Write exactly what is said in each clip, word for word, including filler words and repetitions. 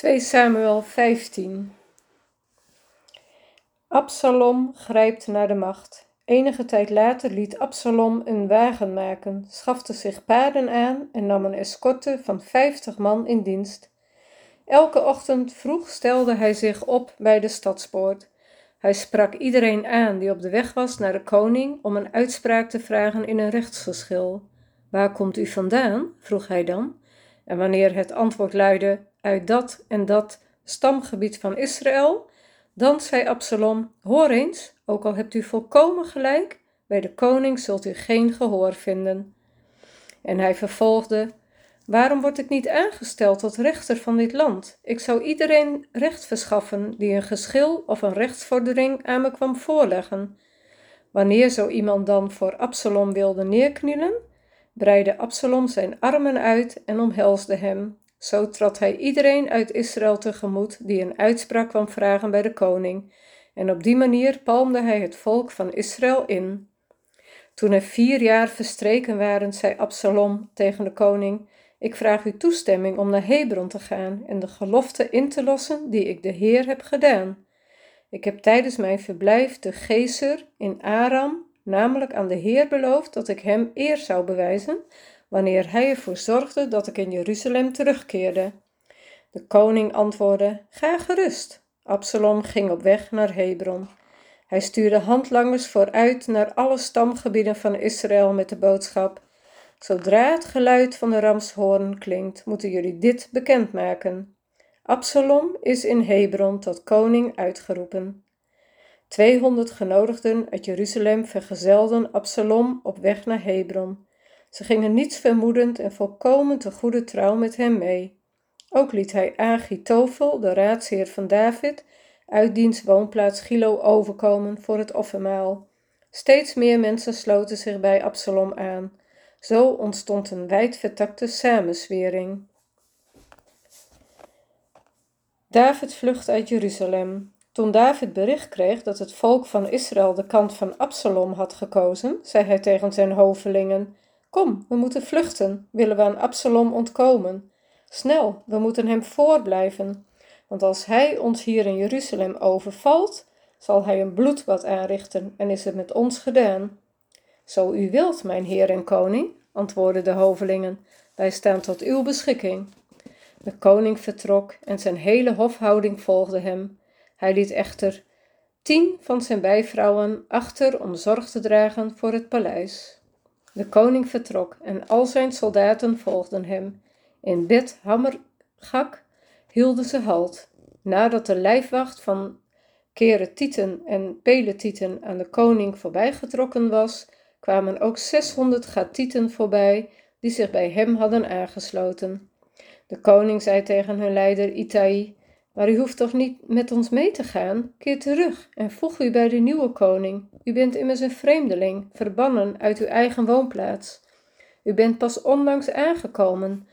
twee Samuel vijftien. Absalom grijpt naar de macht. Enige tijd later liet Absalom een wagen maken, schafte zich paarden aan en nam een escorte van vijftig man in dienst. Elke ochtend vroeg stelde hij zich op bij de stadspoort. Hij sprak iedereen aan die op de weg was naar de koning om een uitspraak te vragen in een rechtsgeschil. Waar komt u vandaan? Vroeg hij dan. En wanneer het antwoord luidde, uit dat en dat stamgebied van Israël, dan zei Absalom, hoor eens, ook al hebt u volkomen gelijk, bij de koning zult u geen gehoor vinden. En hij vervolgde, waarom word ik niet aangesteld tot rechter van dit land? Ik zou iedereen recht verschaffen die een geschil of een rechtsvordering aan me kwam voorleggen. Wanneer zo iemand dan voor Absalom wilde neerknielen, breidde Absalom zijn armen uit en omhelsde hem. Zo trad hij iedereen uit Israël tegemoet die een uitspraak kwam vragen bij de koning. En op die manier palmde hij het volk van Israël in. Toen er vier jaar verstreken waren, zei Absalom tegen de koning, ik vraag uw toestemming om naar Hebron te gaan en de gelofte in te lossen die ik de Heer heb gedaan. Ik heb tijdens mijn verblijf te Gezer in Aram, namelijk aan de Heer beloofd dat ik hem eer zou bewijzen, wanneer hij ervoor zorgde dat ik in Jeruzalem terugkeerde. De koning antwoordde, ga gerust. Absalom ging op weg naar Hebron. Hij stuurde handlangers vooruit naar alle stamgebieden van Israël met de boodschap, zodra het geluid van de ramshoorn klinkt, moeten jullie dit bekendmaken. Absalom is in Hebron tot koning uitgeroepen. Tweehonderd genodigden uit Jeruzalem vergezelden Absalom op weg naar Hebron. Ze gingen niets vermoedend en volkomen te goede trouw met hem mee. Ook liet hij Achitofel, de raadsheer van David, uit diens woonplaats Gilo overkomen voor het offermaal. Steeds meer mensen sloten zich bij Absalom aan. Zo ontstond een wijdvertakte samenzwering. David vlucht uit Jeruzalem. Toen David bericht kreeg dat het volk van Israël de kant van Absalom had gekozen, zei hij tegen zijn hovelingen, kom, we moeten vluchten, willen we aan Absalom ontkomen. Snel, we moeten hem voorblijven, want als hij ons hier in Jeruzalem overvalt, zal hij een bloedbad aanrichten en is het met ons gedaan. Zo u wilt, mijn heer en koning, antwoordden de hovelingen, wij staan tot uw beschikking. De koning vertrok en zijn hele hofhouding volgde hem. Hij liet echter tien van zijn bijvrouwen achter om zorg te dragen voor het paleis. De koning vertrok en al zijn soldaten volgden hem. In Bet Hammergak hielden ze halt. Nadat de lijfwacht van Keretieten en Peletieten aan de koning voorbijgetrokken was, kwamen ook zeshonderd Gatieten voorbij die zich bij hem hadden aangesloten. De koning zei tegen hun leider Itai, maar u hoeft toch niet met ons mee te gaan? Keer terug en voeg u bij de nieuwe koning. U bent immers een vreemdeling, verbannen uit uw eigen woonplaats. U bent pas onlangs aangekomen.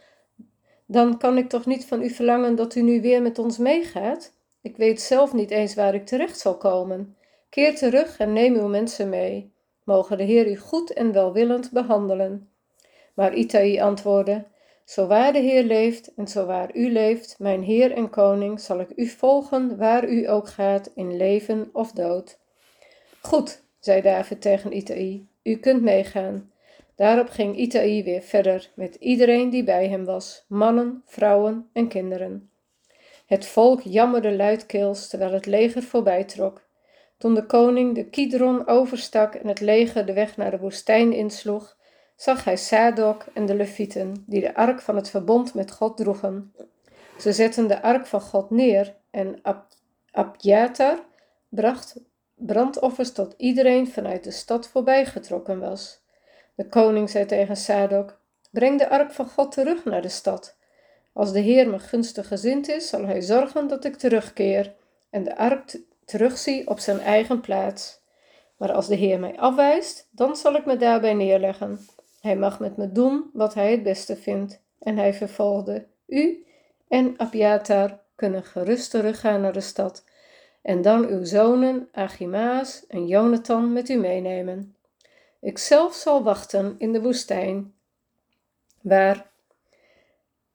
Dan kan ik toch niet van u verlangen dat u nu weer met ons meegaat? Ik weet zelf niet eens waar ik terecht zal komen. Keer terug en neem uw mensen mee. Mogen de Heer u goed en welwillend behandelen. Maar Itai antwoordde, zo waar de Heer leeft en zo waar u leeft, mijn Heer en koning, zal ik u volgen waar u ook gaat, in leven of dood. Goed, zei David tegen Itai, u kunt meegaan. Daarop ging Itai weer verder met iedereen die bij hem was, mannen, vrouwen en kinderen. Het volk jammerde luidkeels terwijl het leger voorbij trok. Toen de koning de Kidron overstak en het leger de weg naar de woestijn insloeg, zag hij Sadok en de Levieten, die de ark van het verbond met God droegen. Ze zetten de ark van God neer en Ab- Abjatar bracht brandoffers tot iedereen vanuit de stad voorbijgetrokken was. De koning zei tegen Sadok, breng de ark van God terug naar de stad. Als de Heer me gunstig gezind is, zal hij zorgen dat ik terugkeer en de ark t- terugzie op zijn eigen plaats. Maar als de Heer mij afwijst, dan zal ik me daarbij neerleggen. Hij mag met me doen wat hij het beste vindt. En hij vervolgde, u en Abjatar kunnen gerust teruggaan naar de stad. En dan uw zonen Achimaas en Jonathan met u meenemen. Ik zelf zal wachten in de woestijn, waar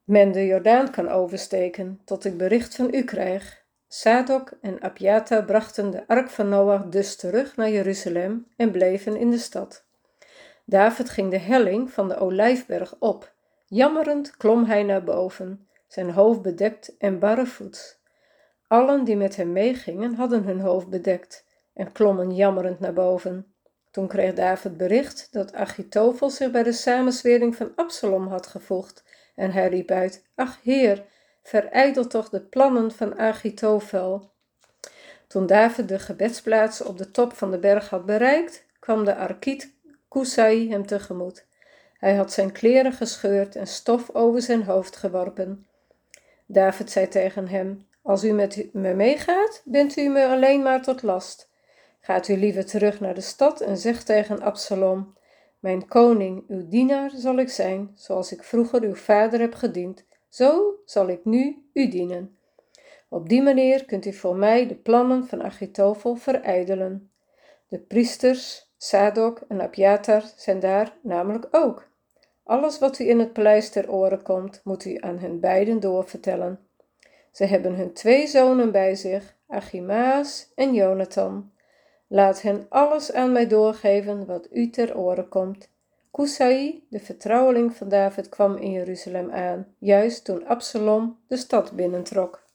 men de Jordaan kan oversteken, tot ik bericht van u krijg. Sadok en Abjata brachten de ark van Noach dus terug naar Jeruzalem en bleven in de stad. David ging de helling van de Olijfberg op. Jammerend klom hij naar boven, zijn hoofd bedekt en barrevoets. Allen die met hem meegingen hadden hun hoofd bedekt en klommen jammerend naar boven. Toen kreeg David bericht dat Achitofel zich bij de samenzwering van Absalom had gevoegd en hij riep uit: Ach Heer, verijdel toch de plannen van Achitofel. Toen David de gebedsplaats op de top van de berg had bereikt, kwam de Arkiet Kusai hem tegemoet. Hij had zijn kleren gescheurd en stof over zijn hoofd geworpen. David zei tegen hem: Als u met me meegaat, bent u me alleen maar tot last. Gaat u liever terug naar de stad en zeg tegen Absalom: Mijn koning, uw dienaar zal ik zijn, zoals ik vroeger uw vader heb gediend. Zo zal ik nu u dienen. Op die manier kunt u voor mij de plannen van Achitofel verijdelen. De priesters, Sadok en Abjatar zijn daar namelijk ook. Alles wat u in het paleis ter oren komt, moet u aan hen beiden doorvertellen. Ze hebben hun twee zonen bij zich, Achimaas en Jonathan. Laat hen alles aan mij doorgeven wat u ter oren komt. Kusai, de vertrouweling van David, kwam in Jeruzalem aan, juist toen Absalom de stad binnentrok.